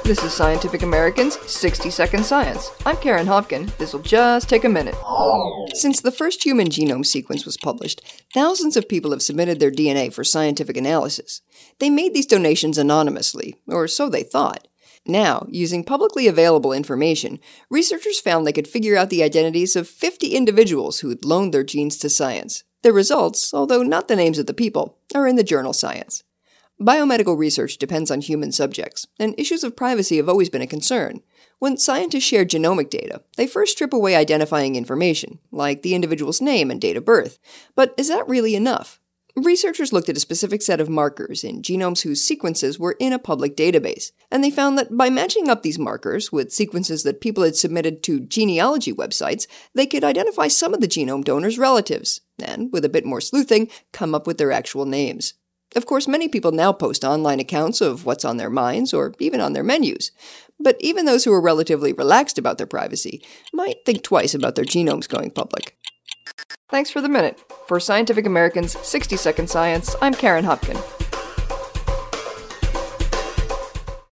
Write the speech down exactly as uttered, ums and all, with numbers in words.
This is Scientific American's sixty second Science. I'm Karen Hopkin. This'll just take a minute. Since the first human genome sequence was published, thousands of people have submitted their D N A for scientific analysis. They made these donations anonymously, or so they thought. Now, using publicly available information, researchers found they could figure out the identities of fifty individuals who had loaned their genes to science. Their results, although not the names of the people, are in the journal Science. Biomedical research depends on human subjects, and issues of privacy have always been a concern. When scientists share genomic data, they first strip away identifying information, like the individual's name and date of birth. But is that really enough? Researchers looked at a specific set of markers in genomes whose sequences were in a public database, and they found that by matching up these markers with sequences that people had submitted to genealogy websites, they could identify some of the genome donors' relatives, and, with a bit more sleuthing, come up with their actual names. Of course, many people now post online accounts of what's on their minds or even on their menus. But even those who are relatively relaxed about their privacy might think twice about their genomes going public. Thanks for the minute. For Scientific American's sixty second Science, I'm Karen Hopkin.